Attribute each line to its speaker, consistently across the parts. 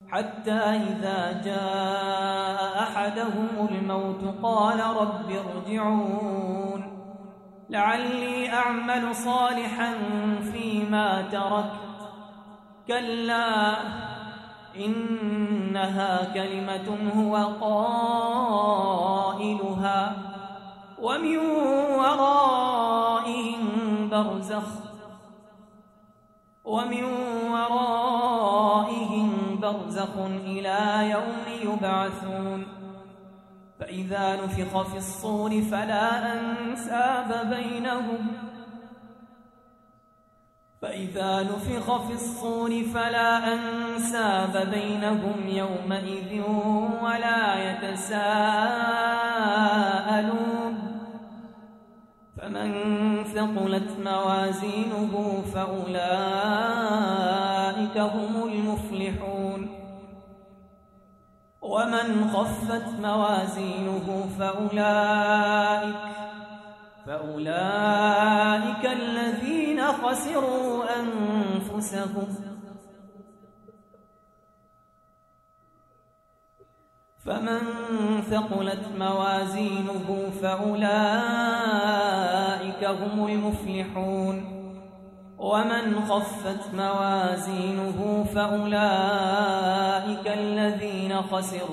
Speaker 1: حتى إذا جاء أحدهم الموت قال رب ارجعون لعلي أعمل صالحا فيما تركت كلا إنها كلمة هو قائلها ومن ورائهم برزخ إلى يوم يبعثون فإذا نفخ في الصور فلا أنساب بينهم يومئذ ولا يتساءلون فمن ثقلت موازينه فأولئك هم المفلحون ومن خفت موازينه فأولئك الذين خسروا أنفسهم فمن ثقلت موازينه فأولئك هم المفلحون ومن خفت موازينه فأولئك الذين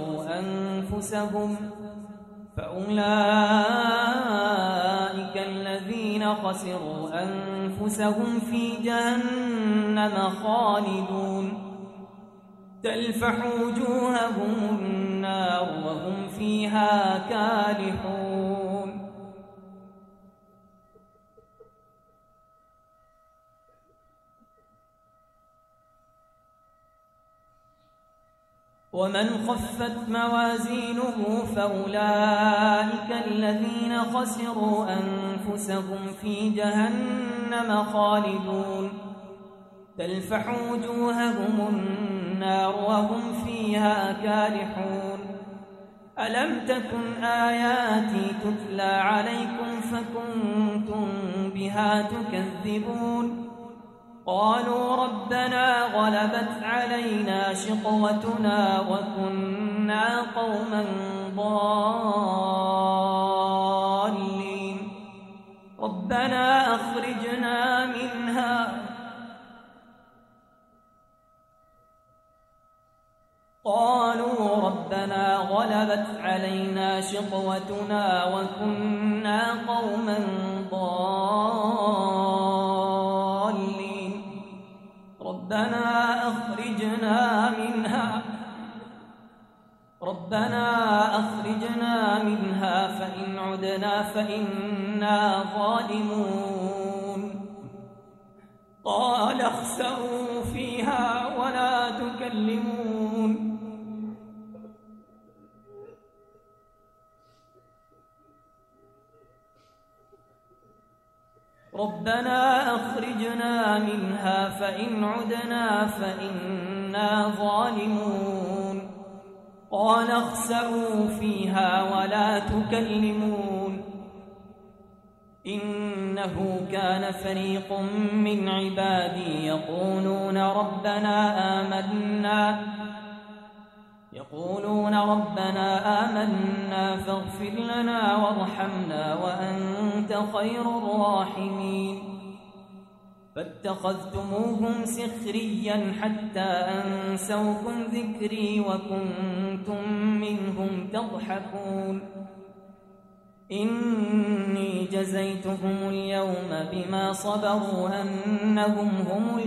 Speaker 1: خسروا أنفسهم في جهنم خالدون تلفح وجوههم النار وهم فيها كالحون ومن خفت موازينه فأولئك الذين خسروا أنفسهم في جهنم خالدون تلفح وجوههم النار وهم فيها كالحون ألم تكن آياتي تتلى عليكم فكنتم بها تكذبون قالوا ربنا غلبت علينا شقوتنا وكنا قوما ضالين ربنا أخرجنا منها قالوا ربنا غلبت علينا شقوتنا وكنا قوما ضالين ربنا أخرجنا منها فإن عدنا فإنا ظالمون قال اخسئوا فيها ولا تكلمون ربنا أخرجنا منها فإن عدنا فإنا ظالمون قال اخسئوا فيها ولا تكلمون إنه كان فريق من عبادي يقولون ربنا آمنا فاغفر لنا وارحمنا وأنت خير الراحمين فاتخذتموهم سخريا حتى أنسوكم ذكري وكنتم منهم تضحكون إني جزيتهم اليوم بما صبروا أنهم هم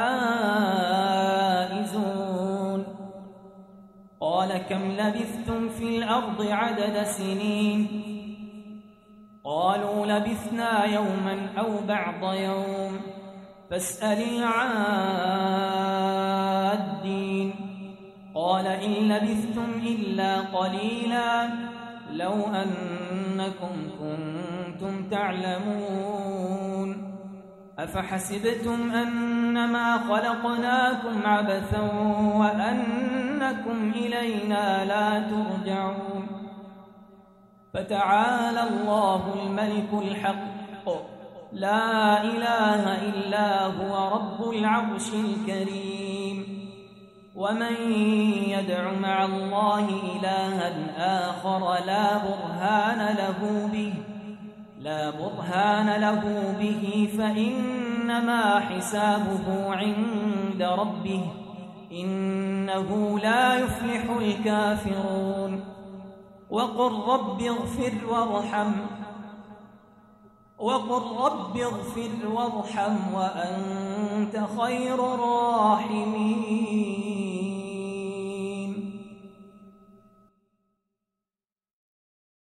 Speaker 1: الفائزون قال كم لبثتم في الأرض عدد سنين قالوا لبثنا يوما أو بعض يوم فاسأل العادين قال إن لبثتم إلا قليلا لو أنكم كنتم تعلمون أفحسبتم أنما خلقناكم عبثا وأنكم إلينا لا ترجعون فتعالى الله الملك الحق لا إله إلا هو رب العرش الكريم ومن يدع مع الله إلها آخر لا برهان له به فإنما حسابه عند ربه إنه لا يفلح الكافرون وقل رب اغفر وارحم وأنت خير الراحمين